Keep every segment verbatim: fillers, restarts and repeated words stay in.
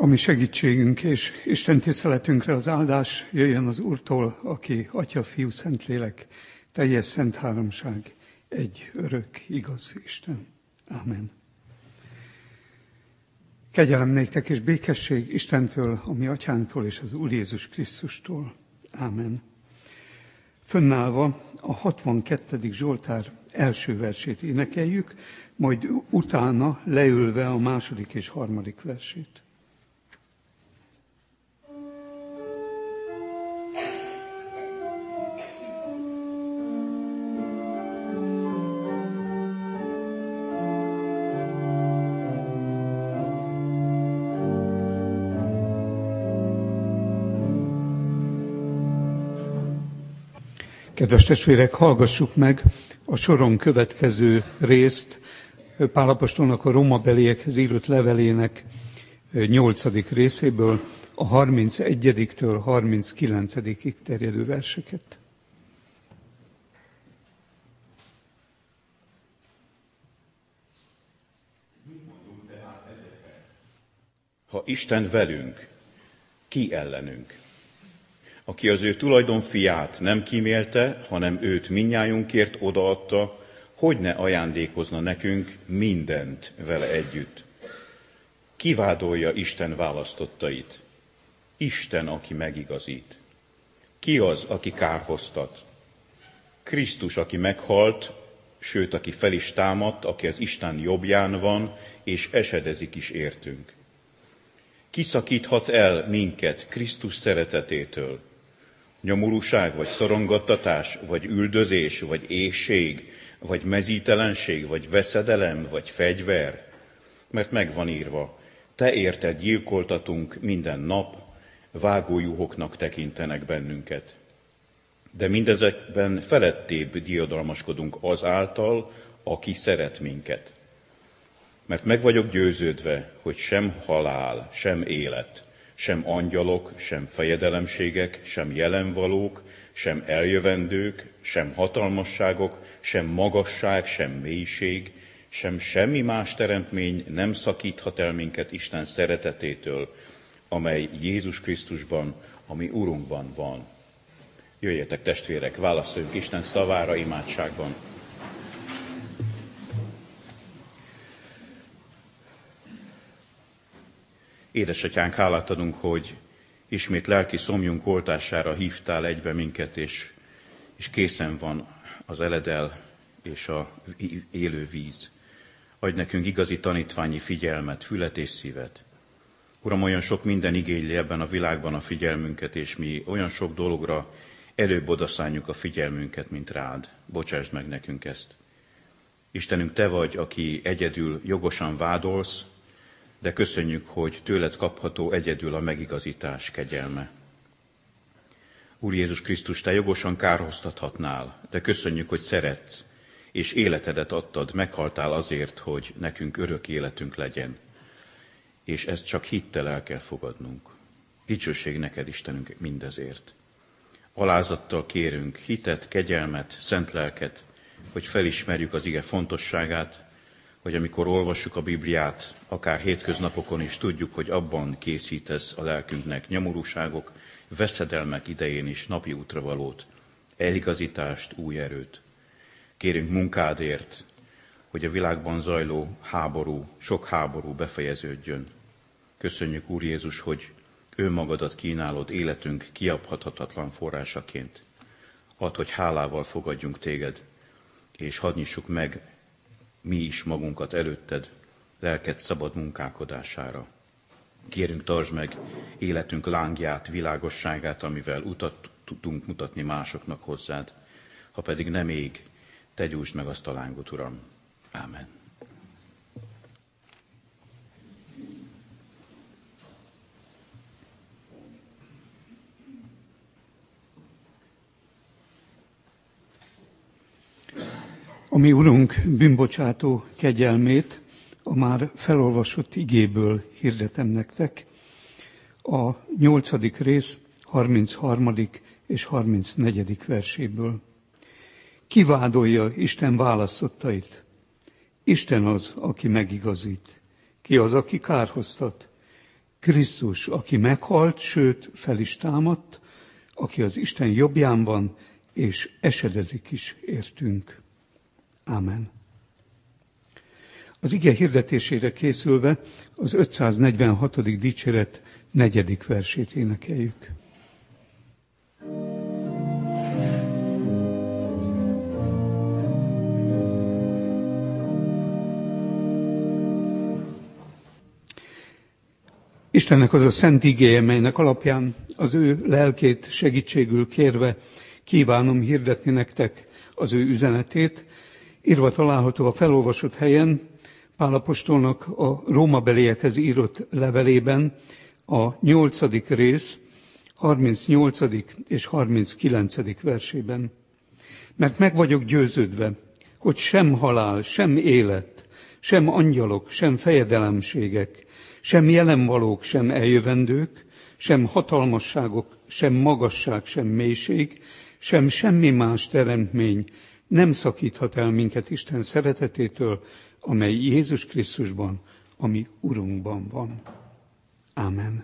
A mi segítségünk és Isten tiszteletünkre az áldás jöjjön az Úrtól, aki Atya, Fiú, Szentlélek, teljes szent háromság, egy örök, igaz Isten. Amen. Kegyelem néktek és békesség Istentől, a mi Atyánktól és az Úr Jézus Krisztustól. Amen. Fönnállva a hatvankettedik Zsoltár első versét énekeljük, majd utána leülve a második és harmadik versét. Kedves testvérek, hallgassuk meg a soron következő részt Pál apostolnak a rómabeliekhez írott levelének nyolcadik részéből, a harmincegyediktől harminckilencedikig terjedő verseket. Ha Isten velünk, ki ellenünk? Aki az ő tulajdon fiát nem kímélte, hanem őt mindnyájunkért odaadta, hogy ne ajándékozna nekünk mindent vele együtt. Kivádolja Isten választottait? Isten, aki megigazít. Ki az, aki kárhoztat? Krisztus, aki meghalt, sőt, aki fel is támadt, aki az Isten jobbján van, és esedezik is értünk. Ki szakíthat el minket Krisztus szeretetétől? Nyomorúság, vagy szorongattatás, vagy üldözés, vagy éhség, vagy mezítelenség, vagy veszedelem, vagy fegyver? Mert megvan írva, te érted gyilkoltatunk minden nap, vágójuhoknak tekintenek bennünket. De mindezekben felettébb diadalmaskodunk azáltal, aki szeret minket. Mert meg vagyok győződve, hogy sem halál, sem élet, sem angyalok, sem fejedelemségek, sem jelenvalók, sem eljövendők, sem hatalmasságok, sem magasság, sem mélység, sem semmi más teremtmény nem szakíthat el minket Isten szeretetétől, amely Jézus Krisztusban, a mi Urunkban van. Jöjjetek, testvérek, válaszoljunk Isten szavára imádságban. Édesatyánk, hálát adunk, hogy ismét lelki szomjunk oltására hívtál egybe minket, és, és készen van az eledel és a élő víz. Adj nekünk igazi tanítványi figyelmet, fület és szívet. Uram, olyan sok minden igényli ebben a világban a figyelmünket, és mi olyan sok dologra előbb odaszánjuk a figyelmünket, mint rád. Bocsásd meg nekünk ezt. Istenünk, te vagy, aki egyedül jogosan vádolsz, de köszönjük, hogy tőled kapható egyedül a megigazítás kegyelme. Úr Jézus Krisztus, te jogosan kárhoztathatnál, de köszönjük, hogy szeretsz, és életedet adtad, meghaltál azért, hogy nekünk örök életünk legyen. És ezt csak hittel el kell fogadnunk. Dicsőség neked, Istenünk, mindezért. Alázattal kérünk hitet, kegyelmet, szent lelket, hogy felismerjük az ige fontosságát, hogy amikor olvassuk a Bibliát, akár hétköznapokon is tudjuk, hogy abban készítesz a lelkünknek nyomorúságok, veszedelmek idején is napi útra valót, eligazítást, új erőt. Kérünk munkádért, hogy a világban zajló háború, sok háború befejeződjön. Köszönjük, Úr Jézus, hogy önmagadat kínálod életünk kiabhathatatlan forrásaként. Add, hogy hálával fogadjunk téged, és hadd nyissuk meg mi is magunkat előtted, lelked szabad munkálkodására. Kérünk, tartsd meg életünk lángját, világosságát, amivel utat tudunk mutatni másoknak hozzád. Ha pedig nem ég, te gyújtsd meg azt a lángot, Uram. Ámen. A mi Urunk bűnbocsátó kegyelmét a már felolvasott igéből hirdetem nektek. A nyolcadik rész harmincharmadik és harmincnegyedik verséből. Ki vádolja Isten választottait? Isten az, aki megigazít. Ki az, aki kárhoztat? Krisztus, aki meghalt, sőt, fel is támadt, aki az Isten jobbján van, és esedezik is értünk. Ámen. Az ige hirdetésére készülve az ötszáznegyvenhatodik dicséret negyedik versét énekeljük. Istennek az a szent igéje, melynek alapján az ő lelkét segítségül kérve kívánom hirdetni nektek az ő üzenetét. Írva található a felolvasott helyen, Pál apostolnak a rómabeliekhez írott levelében a nyolcadik rész, harmincnyolcadik és harminckilencedik versében. Mert meg vagyok győződve, hogy sem halál, sem élet, sem angyalok, sem fejedelemségek, sem jelenvalók, sem eljövendők, sem hatalmasságok, sem magasság, sem mélység, sem semmi más teremtmény nem szakíthat el minket Isten szeretetétől, amely Jézus Krisztusban, ami Urunkban van. Ámen.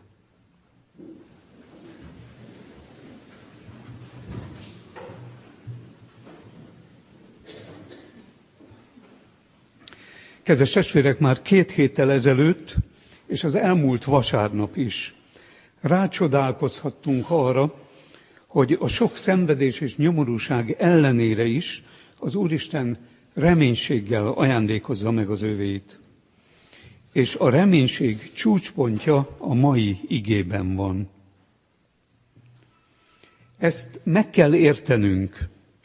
Kedves testvérek, már két héttel ezelőtt, és az elmúlt vasárnap is rácsodálkozhattunk arra, hogy a sok szenvedés és nyomorúság ellenére is az Úristen reménységgel ajándékozza meg az övéit. És a reménység csúcspontja a mai igében van. Ezt meg kell értenünk,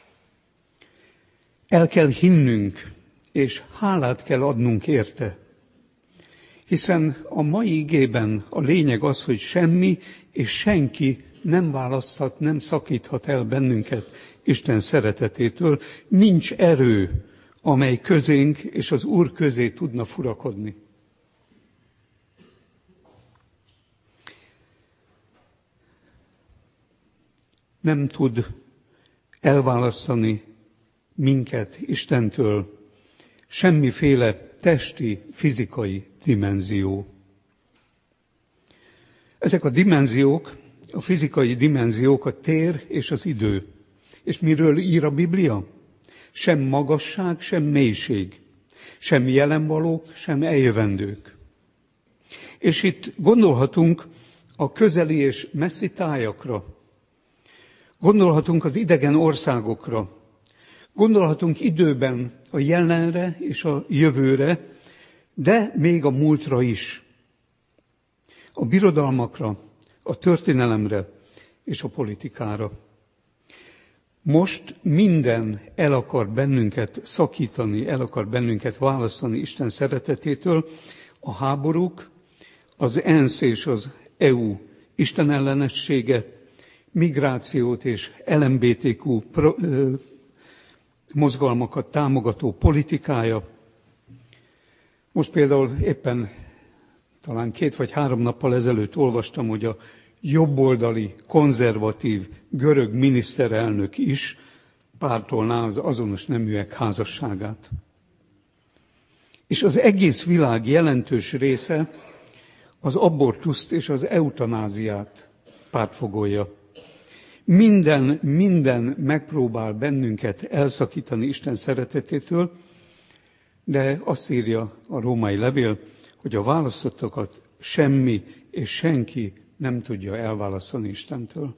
el kell hinnünk, és hálát kell adnunk érte. Hiszen a mai igében a lényeg az, hogy semmi és senki nem választhat, nem szakíthat el bennünket Isten szeretetétől. Nincs erő, amely közénk és az Úr közé tudna furakodni. Nem tud elválasztani minket Istentől semmiféle testi, fizikai dimenzió. Ezek a dimenziók, a fizikai dimenziók a tér és az idő. És miről ír a Biblia? Sem magasság, sem mélység, sem jelenvalók, sem eljövendők. És itt gondolhatunk a közeli és messzi tájakra, gondolhatunk az idegen országokra, gondolhatunk időben a jelenre és a jövőre, de még a múltra is, a birodalmakra, a történelemre és a politikára. Most minden el akar bennünket szakítani, el akar bennünket választani Isten szeretetétől, a háborúk, az ENSZ és az é u Isten ellenessége, migrációt és el em bé té kú pro, ö, mozgalmakat támogató politikája. Most például éppen talán két vagy három nappal ezelőtt olvastam, hogy a jobboldali, konzervatív görög miniszterelnök is pártolná az azonos neműek házasságát. És az egész világ jelentős része az abortuszt és az eutanáziát pártfogolja. Minden, minden megpróbál bennünket elszakítani Isten szeretetétől, de azt írja a római levél, hogy a választottakat semmi és senki nem tudja elválasztani Istentől.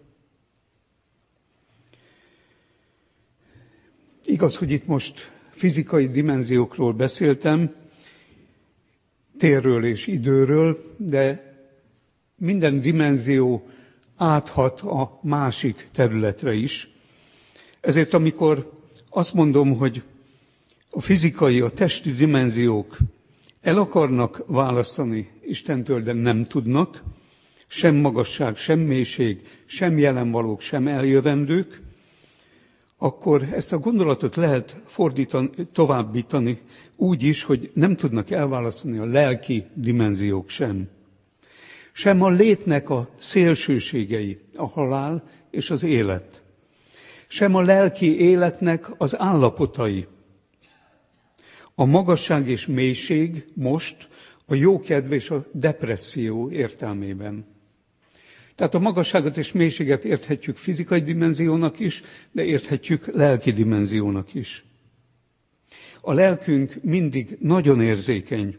Igaz, hogy itt most fizikai dimenziókról beszéltem, térről és időről, de minden dimenzió áthat a másik területre is. Ezért amikor azt mondom, hogy a fizikai, a testi dimenziók el akarnak választani Istentől, de nem tudnak, sem magasság, sem mélység, sem jelenvalók, sem eljövendők, akkor ezt a gondolatot lehet fordítani, továbbítani úgy is, hogy nem tudnak elválasztani a lelki dimenziók sem. Sem a létnek a szélsőségei, a halál és az élet. Sem a lelki életnek az állapotai. A magasság és mélység most a jókedv és a depresszió értelmében. Tehát a magasságot és mélységet érthetjük fizikai dimenziónak is, de érthetjük lelki dimenziónak is. A lelkünk mindig nagyon érzékeny.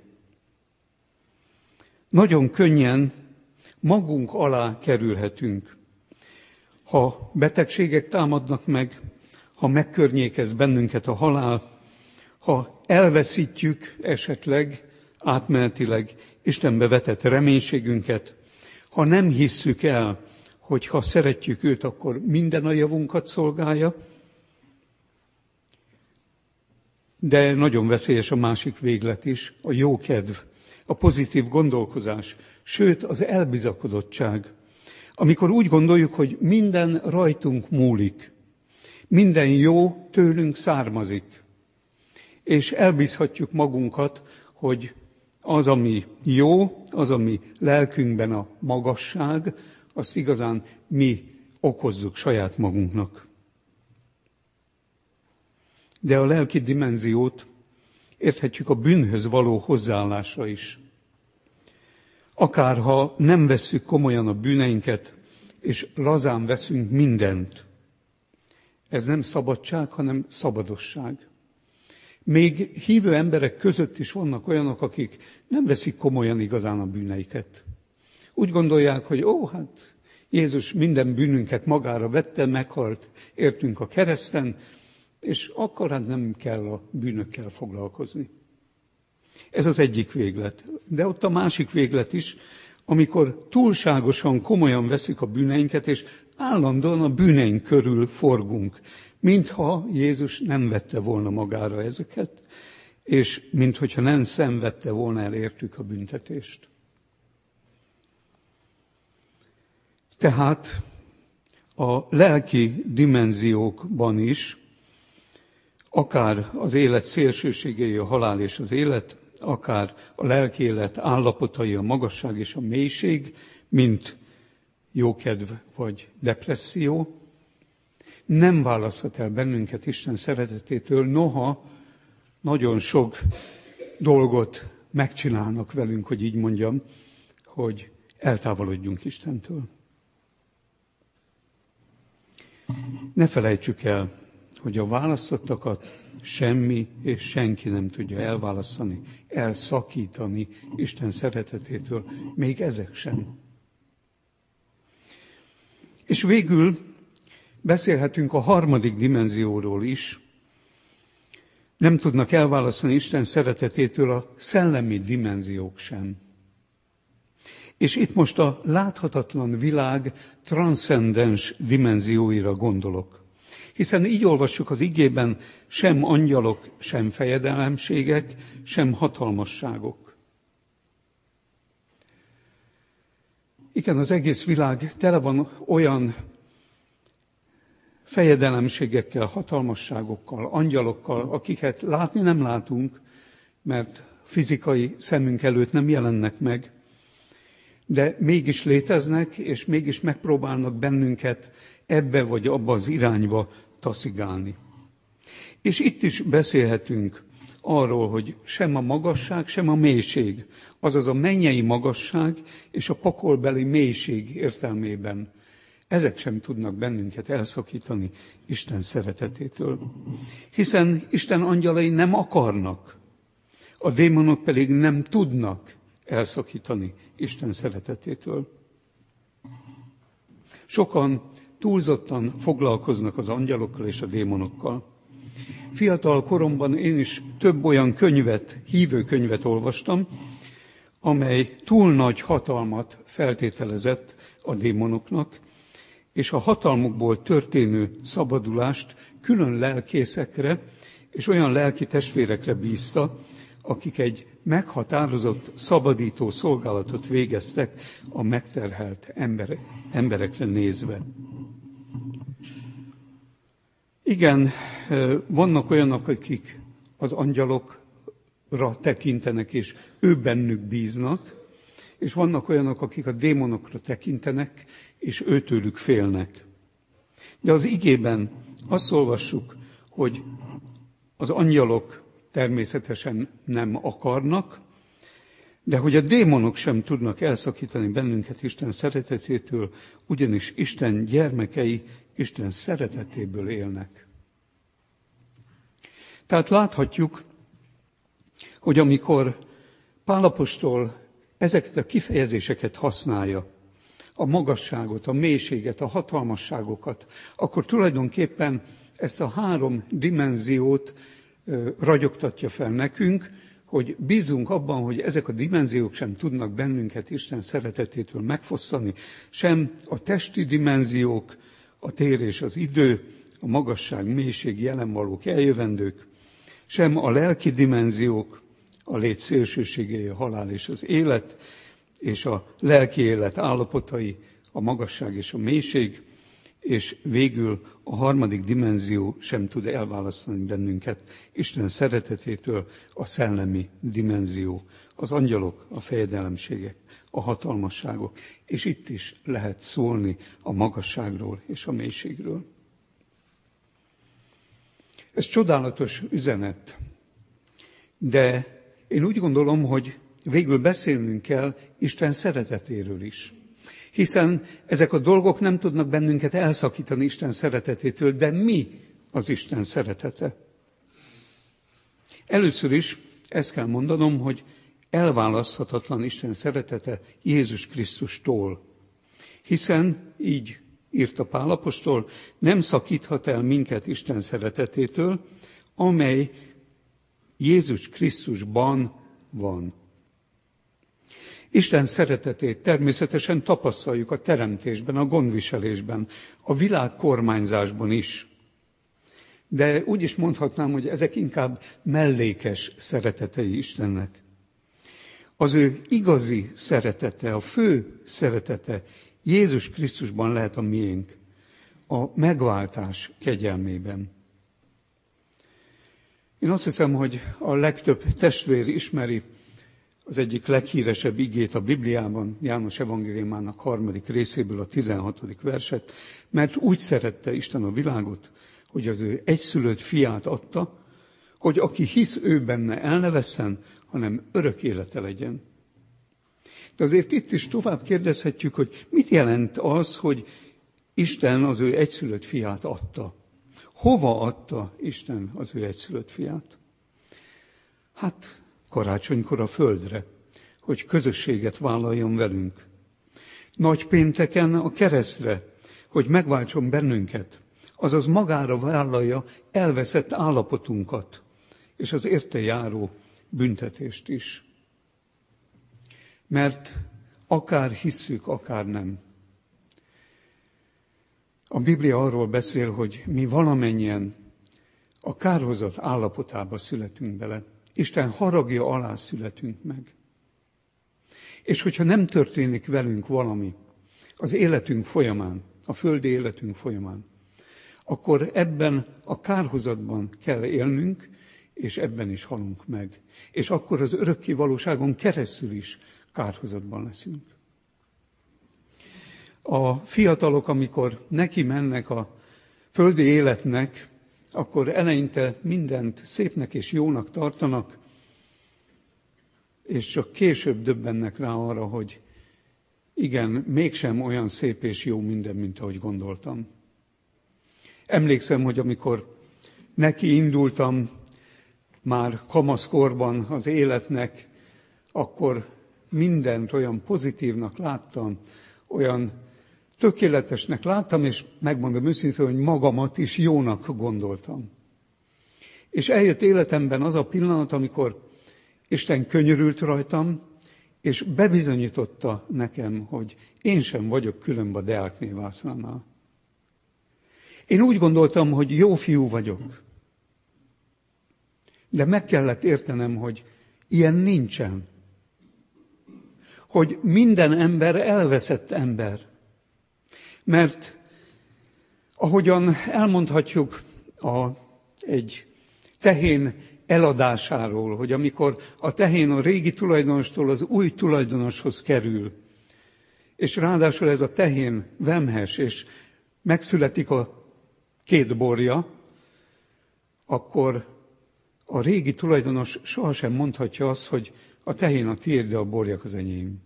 Nagyon könnyen magunk alá kerülhetünk. Ha betegségek támadnak meg, ha megkörnyékez bennünket a halál, ha elveszítjük esetleg átmenetileg Istenbe vetett reménységünket, ha nem hisszük el, hogy ha szeretjük őt, akkor minden a javunkat szolgálja, de nagyon veszélyes a másik véglet is, a jókedv, a pozitív gondolkozás, sőt az elbizakodottság. Amikor úgy gondoljuk, hogy minden rajtunk múlik, minden jó tőlünk származik, és elbízhatjuk magunkat, hogy az, ami jó, az, ami lelkünkben a magasság, azt igazán mi okozzuk saját magunknak. De a lelki dimenziót érthetjük a bűnhöz való hozzáállásra is. Akárha nem vesszük komolyan a bűneinket, és lazán veszünk mindent. Ez nem szabadság, hanem szabadosság. Még hívő emberek között is vannak olyanok, akik nem veszik komolyan igazán a bűneiket. Úgy gondolják, hogy ó, hát Jézus minden bűnünket magára vette, meghalt, értünk a kereszten, és akkor hát nem kell a bűnökkel foglalkozni. Ez az egyik véglet. De ott a másik véglet is, amikor túlságosan komolyan veszük a bűneinket, és állandóan a bűneink körül forgunk, mintha Jézus nem vette volna magára ezeket, és minthogyha nem szenvedte volna el értük a büntetést. Tehát a lelki dimenziókban is, akár az élet szélsőségei, a halál és az élet, akár a lelki élet állapotai, a magasság és a mélység, mint jókedv vagy depresszió, nem választhat el bennünket Isten szeretetétől, noha nagyon sok dolgot megcsinálnak velünk, hogy így mondjam, hogy eltávolodjunk Istentől. Ne felejtsük el, hogy a választottakat semmi és senki nem tudja elválasztani, elszakítani Isten szeretetétől, még ezek sem. És végül beszélhetünk a harmadik dimenzióról is. Nem tudnak elválasztani Isten szeretetétől a szellemi dimenziók sem. És itt most a láthatatlan világ transzcendens dimenzióira gondolok. Hiszen így olvassuk az igében, sem angyalok, sem fejedelemségek, sem hatalmasságok. Igen, az egész világ tele van olyan fejedelemségekkel, hatalmasságokkal, angyalokkal, akiket látni nem látunk, mert fizikai szemünk előtt nem jelennek meg, de mégis léteznek, és mégis megpróbálnak bennünket ebbe vagy abba az irányba taszigálni. És itt is beszélhetünk arról, hogy sem a magasság, sem a mélység, azaz a mennyei magasság és a pakolbeli mélység értelmében, ezek sem tudnak bennünket elszakítani Isten szeretetétől. Hiszen Isten angyalai nem akarnak, a démonok pedig nem tudnak elszakítani Isten szeretetétől. Sokan túlzottan foglalkoznak az angyalokkal és a démonokkal. Fiatal koromban én is több olyan könyvet, hívő könyvet olvastam, amely túl nagy hatalmat feltételezett a démonoknak, és a hatalmukból történő szabadulást külön lelkészekre és olyan lelki testvérekre bízta, akik egy meghatározott szabadító szolgálatot végeztek a megterhelt emberek, emberekre nézve. Igen, vannak olyanok, akik az angyalokra tekintenek, és ő bennük bíznak, és vannak olyanok, akik a démonokra tekintenek, és őtőlük félnek. De az igében azt olvassuk, hogy az angyalok természetesen nem akarnak, De hogy a démonok sem tudnak elszakítani bennünket Isten szeretetétől, ugyanis Isten gyermekei Isten szeretetéből élnek. Tehát láthatjuk, hogy amikor Pál apostol ezeket a kifejezéseket használja, a magasságot, a mélységet, a hatalmasságokat, akkor tulajdonképpen ezt a három dimenziót ragyogtatja fel nekünk, hogy bízunk abban, hogy ezek a dimenziók sem tudnak bennünket Isten szeretetétől megfosztani, sem a testi dimenziók, a tér és az idő, a magasság, mélység, jelenvalók, eljövendők, sem a lelki dimenziók, a lét szélsőségei, a halál és az élet, és a lelki élet állapotai, a magasság és a mélység, és végül a harmadik dimenzió sem tud elválasztani bennünket Isten szeretetétől, a szellemi dimenzió, az angyalok, a fejedelemségek, a hatalmasságok, és itt is lehet szólni a magasságról és a mélységről. Ez csodálatos üzenet, de én úgy gondolom, hogy végül beszélnünk kell Isten szeretetéről is. Hiszen ezek a dolgok nem tudnak bennünket elszakítani Isten szeretetétől, de mi az Isten szeretete? Először is ezt kell mondanom, hogy elválaszthatatlan Isten szeretete Jézus Krisztustól. Hiszen így írta Pál apostol, nem szakíthat el minket Isten szeretetétől, amely Jézus Krisztusban van. Isten szeretetét természetesen tapasztaljuk a teremtésben, a gondviselésben, a világkormányzásban is. De úgy is mondhatnám, hogy ezek inkább mellékes szeretetei Istennek. Az ő igazi szeretete, a fő szeretete Jézus Krisztusban lehet a miénk, a megváltás kegyelmében. Én azt hiszem, hogy a legtöbb testvér ismeri az egyik leghíresebb igét a Bibliában, János evangéliumának harmadik részéből a tizenhatodik verset, mert úgy szerette Isten a világot, hogy az ő egyszülött fiát adta, hogy aki hisz ő benne, el ne vesszen, hanem örök élete legyen. De azért itt is tovább kérdezhetjük, hogy mit jelent az, hogy Isten az ő egyszülött fiát adta. Hova adta Isten az ő egyszülött fiát? Hát karácsonykor a földre, hogy közösséget vállaljon velünk. Nagypénteken a keresztre, hogy megváltson bennünket, azaz magára vállalja elveszett állapotunkat, és az érte járó büntetést is. Mert akár hisszük, akár nem. A Biblia arról beszél, hogy mi valamennyien a kárhozat állapotába születünk bele. Isten haragja alá születünk meg. És hogyha nem történik velünk valami az életünk folyamán, a földi életünk folyamán, akkor ebben a kárhozatban kell élnünk, és ebben is halunk meg. És akkor az örökké valóságon keresztül is kárhozatban leszünk. A fiatalok, amikor neki mennek a földi életnek, akkor eleinte mindent szépnek és jónak tartanak, és csak később döbbennek rá arra, hogy igen, mégsem olyan szép és jó minden, mint ahogy gondoltam. Emlékszem, hogy amikor neki indultam már kamaszkorban az életnek, akkor mindent olyan pozitívnak láttam, olyan tökéletesnek láttam, és megmondom őszintén, hogy magamat is jónak gondoltam. És eljött életemben az a pillanat, amikor Isten könyörült rajtam, és bebizonyította nekem, hogy én sem vagyok különb a Deák Vászlánál. Én úgy gondoltam, hogy jó fiú vagyok. De meg kellett értenem, hogy ilyen nincsen. Hogy minden ember elveszett ember. Mert ahogyan elmondhatjuk a, egy tehén eladásáról, hogy amikor a tehén a régi tulajdonostól az új tulajdonoshoz kerül, és ráadásul ez a tehén vemhes, és megszületik a két borja, akkor a régi tulajdonos sohasem mondhatja azt, hogy a tehén a tiéd, de a borjak az enyém.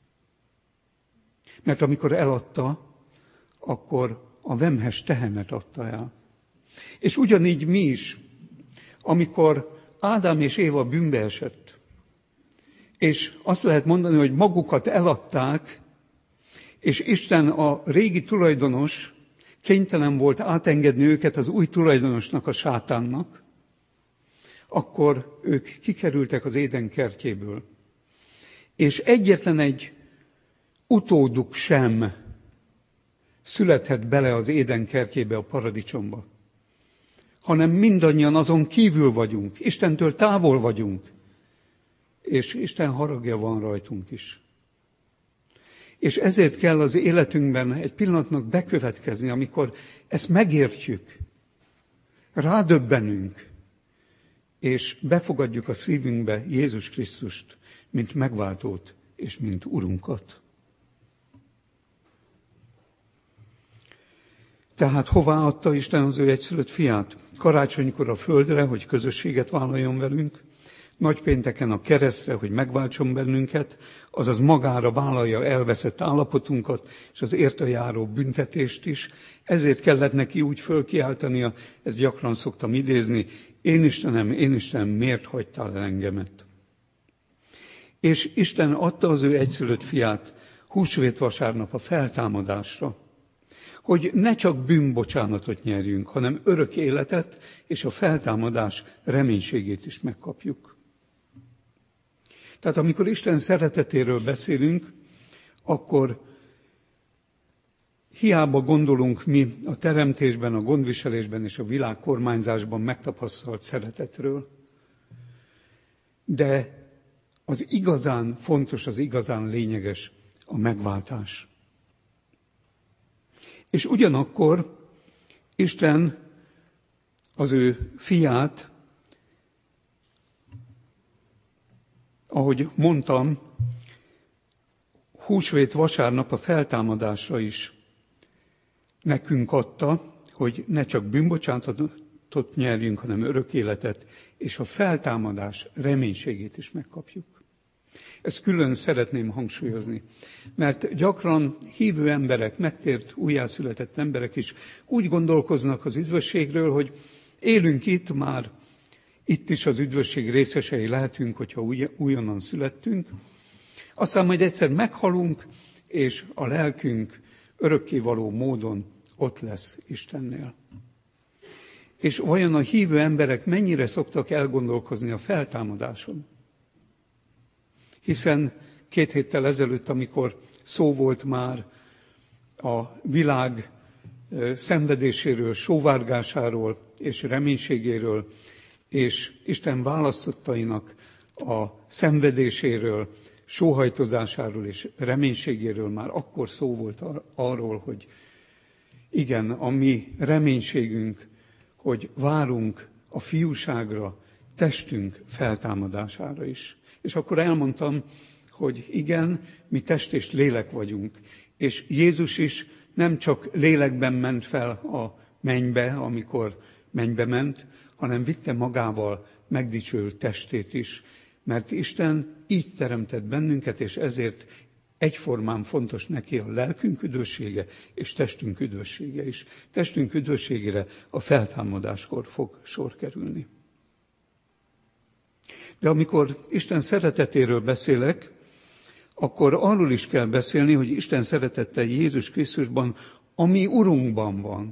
Mert amikor eladta, akkor a vemhes tehenet adta el. És ugyanígy mi is, amikor Ádám és Éva bűnbe esett, és azt lehet mondani, hogy magukat eladták, és Isten a régi tulajdonos kénytelen volt átengedni őket az új tulajdonosnak, a sátánnak, akkor ők kikerültek az Éden kertjéből. És egyetlen egy utóduk sem születhet bele az Éden kertjébe, a paradicsomba, hanem mindannyian azon kívül vagyunk, Istentől távol vagyunk, és Isten haragja van rajtunk is. És ezért kell az életünkben egy pillanatnak bekövetkezni, amikor ezt megértjük, rádöbbenünk, és befogadjuk a szívünkbe Jézus Krisztust, mint megváltót és mint Urunkat. Tehát hová adta Isten az ő egyszülött fiát? Karácsonykor a földre, hogy közösséget vállaljon velünk, nagypénteken a keresztre, hogy megváltson bennünket, azaz magára vállalja elveszett állapotunkat, és az érte járó büntetést is. Ezért kellett neki úgy fölkiáltania, ezt gyakran szoktam idézni, én Istenem, én Istenem, miért hagytál el engemet? És Isten adta az ő egyszülött fiát húsvét vasárnap a feltámadásra, hogy ne csak bűnbocsánatot nyerjünk, hanem örök életet és a feltámadás reménységét is megkapjuk. Tehát amikor Isten szeretetéről beszélünk, akkor hiába gondolunk mi a teremtésben, a gondviselésben és a világkormányzásban megtapasztalt szeretetről, de az igazán fontos, az igazán lényeges a megváltás. És ugyanakkor Isten az ő fiát, ahogy mondtam, húsvét vasárnap a feltámadásra is nekünk adta, hogy ne csak bűnbocsánatot nyerjünk, hanem örök életet, és a feltámadás reménységét is megkapjuk. Ezt külön szeretném hangsúlyozni, mert gyakran hívő emberek, megtért, újjászületett emberek is úgy gondolkoznak az üdvösségről, hogy élünk itt már, itt is az üdvösség részesei lehetünk, hogyha új, újonnan születtünk, aztán majd egyszer meghalunk, és a lelkünk örökkévaló módon ott lesz Istennél. És vajon a hívő emberek mennyire szoktak elgondolkozni a feltámadáson? Hiszen két héttel ezelőtt, amikor szó volt már a világ szenvedéséről, sóvárgásáról és reménységéről, és Isten választottainak a szenvedéséről, sóhajtozásáról és reménységéről, már akkor szó volt arról, hogy igen, a mi reménységünk, hogy várunk a fiúságra, testünk feltámadására is. És akkor elmondtam, hogy igen, mi test és lélek vagyunk. És Jézus is nem csak lélekben ment fel a mennybe, amikor mennybe ment, hanem vitte magával megdicsőült testét is. Mert Isten így teremtett bennünket, és ezért egyformán fontos neki a lelkünk üdvössége és testünk üdvössége is. Testünk üdvösségére a feltámadáskor fog sor kerülni. De amikor Isten szeretetéről beszélek, akkor arról is kell beszélni, hogy Isten szeretete Jézus Krisztusban, ami Urunkban van.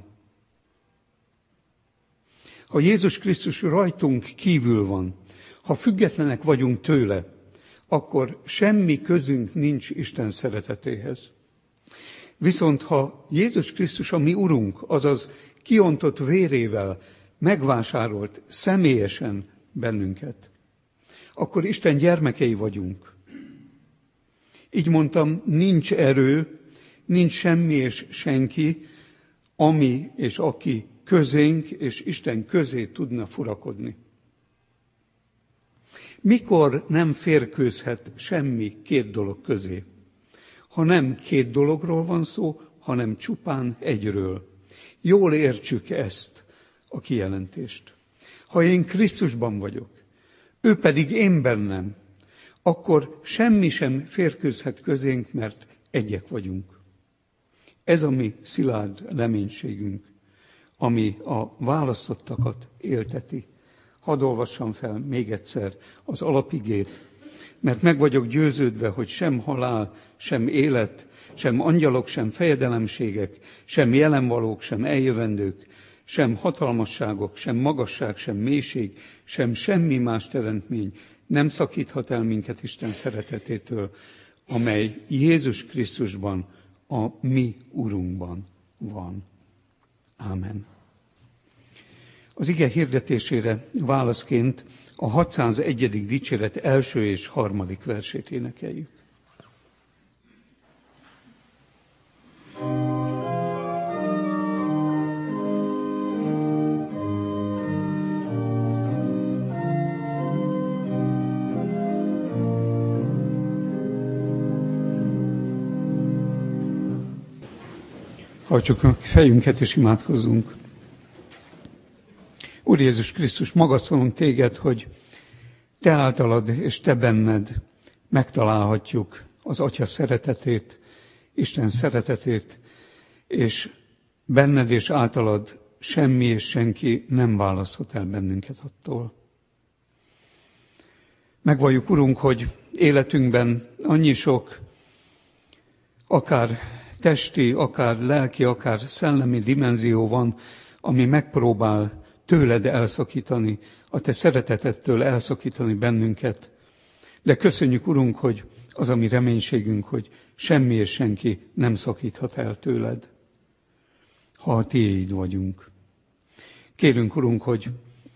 Ha Jézus Krisztus rajtunk kívül van, ha függetlenek vagyunk tőle, akkor semmi közünk nincs Isten szeretetéhez. Viszont ha Jézus Krisztus a mi Urunk, azaz kiontott vérével megvásárolt személyesen bennünket, akkor Isten gyermekei vagyunk. Így mondtam, nincs erő, nincs semmi és senki, ami és aki közénk és Isten közé tudna furakodni. Mikor nem férkőzhet semmi két dolog közé? Ha nem két dologról van szó, hanem csupán egyről. Jól értsük ezt a kijelentést. Ha én Krisztusban vagyok, ő pedig én bennem, akkor semmi sem férkőzhet közénk, mert egyek vagyunk. Ez a mi szilárd reménységünk, ami a választottakat élteti. Hadd olvassam fel még egyszer az alapigét, mert meg vagyok győződve, hogy sem halál, sem élet, sem angyalok, sem fejedelemségek, sem jelenvalók, sem eljövendők, sem hatalmasságok, sem magasság, sem mélység, sem semmi más teremtmény nem szakíthat el minket Isten szeretetétől, amely Jézus Krisztusban, a mi Urunkban van. Ámen. Az ige hirdetésére válaszként a hatszázegyedik dicséret első és harmadik versét énekeljük. Hajtsuk meg fejünket és imádkozzunk. Úr Jézus Krisztus, magasztalunk téged, hogy te általad és te benned megtalálhatjuk az Atya szeretetét, Isten szeretetét, és benned és általad semmi és senki nem választhat el bennünket attól. Megvalljuk, Urunk, hogy életünkben annyi sok, akár testi, akár lelki, akár szellemi dimenzió van, ami megpróbál tőled elszakítani, a te szeretetettől elszakítani bennünket. De köszönjük, Urunk, hogy az a mi reménységünk, hogy semmi és senki nem szakíthat el tőled, ha a tiéd vagyunk. Kérünk, Urunk, hogy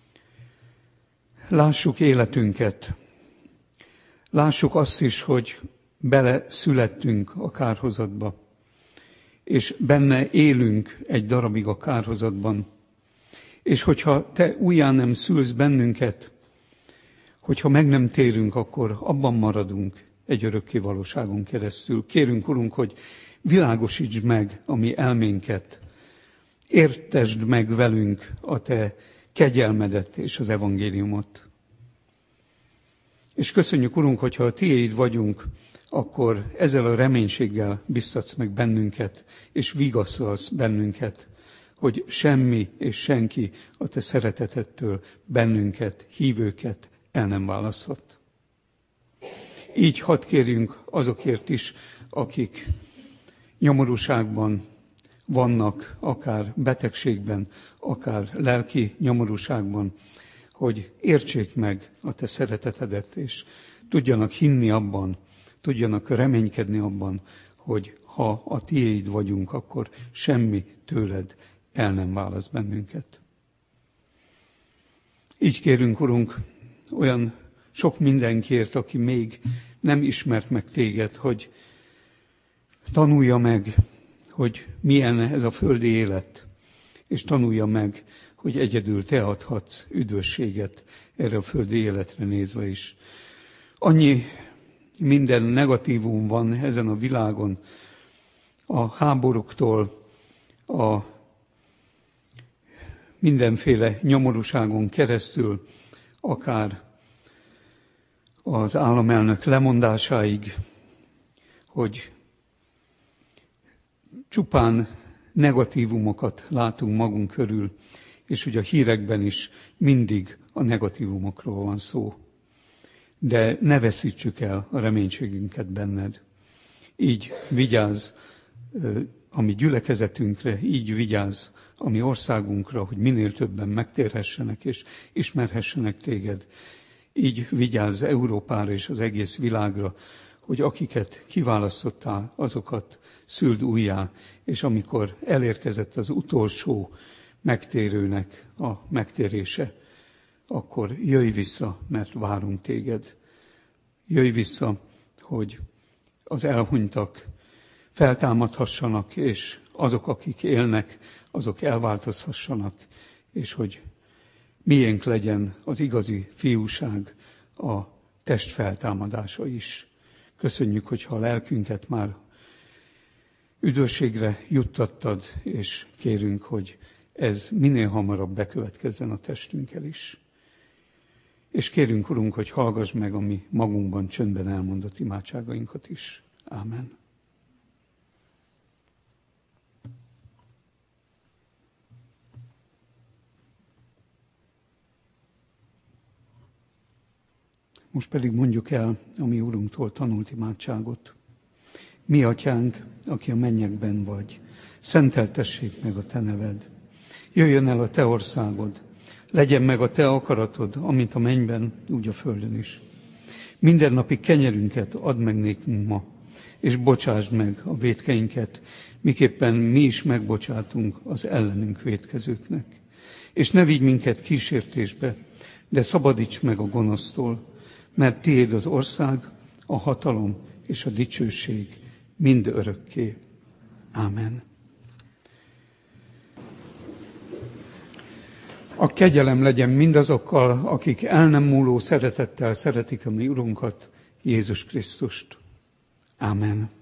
lássuk életünket, lássuk azt is, hogy bele születtünk a kárhozatba, és benne élünk egy darabig a kárhozatban. És hogyha te újjá nem szülsz bennünket, hogyha meg nem térünk, akkor abban maradunk egy örökké valóságon keresztül. Kérünk, Urunk, hogy világosítsd meg a mi elménket, értesd meg velünk a te kegyelmedet és az evangéliumot. És köszönjük, Urunk, hogyha a tiéd vagyunk, akkor ezzel a reménységgel biztatsz meg bennünket, és vigasztalsz bennünket, hogy semmi és senki a te szeretetettől bennünket, hívőket el nem választhat. Így hadd kérjünk azokért is, akik nyomorúságban vannak, akár betegségben, akár lelki nyomorúságban, hogy értsék meg a te szeretetedet, és tudjanak hinni abban, tudjanak reménykedni abban, hogy ha a tiéd vagyunk, akkor semmi tőled el nem választ bennünket. Így kérünk, Urunk, olyan sok mindenkiért, aki még nem ismert meg téged, hogy tanulja meg, hogy milyen ez a földi élet, és tanulja meg, hogy egyedül te adhatsz üdvösséget erre a földi életre nézve is. Annyi minden negatívum van ezen a világon, a háborúktól, a mindenféle nyomorúságon keresztül, akár az államelnök lemondásáig, hogy csupán negatívumokat látunk magunk körül, és hogy a hírekben is mindig a negatívumokról van szó. De ne veszítsük el a reménységünket benned. Így vigyázz a mi gyülekezetünkre, így vigyázz a mi országunkra, hogy minél többen megtérhessenek és ismerhessenek téged. Így vigyázz Európára és az egész világra, hogy akiket kiválasztottál, azokat szüld újjá, és amikor elérkezett az utolsó megtérőnek a megtérése, akkor jöjj vissza, mert várunk téged. Jöjj vissza, hogy az elhunytak feltámadhassanak, és azok, akik élnek, azok elváltozhassanak, és hogy miénk legyen az igazi fiúság, a test feltámadása is. Köszönjük, hogyha a lelkünket már üdvösségre juttattad, és kérünk, hogy ez minél hamarabb bekövetkezzen a testünkkel is. és kérünk, Urunk, hogy hallgass meg a mi magunkban csöndben elmondott imádságainkat is. Ámen. Most pedig mondjuk el a mi Urunktól tanult imádságot. Mi Atyánk, aki a mennyekben vagy, szenteltessék meg a Te neved. Jöjjön el a Te országod, legyen meg a Te akaratod, amint a mennyben, úgy a földön is. Mindennapi kenyerünket add meg nékünk ma, és bocsásd meg a vétkeinket, miképpen mi is megbocsátunk az ellenünk vétkezőknek. És ne vigy minket kísértésbe, de szabadíts meg a gonosztól, mert tiéd az ország, a hatalom és a dicsőség mind örökké. Ámen. A kegyelem legyen mindazokkal, akik el nem múló szeretettel szeretik a mi Urunkat, Jézus Krisztust. Ámen.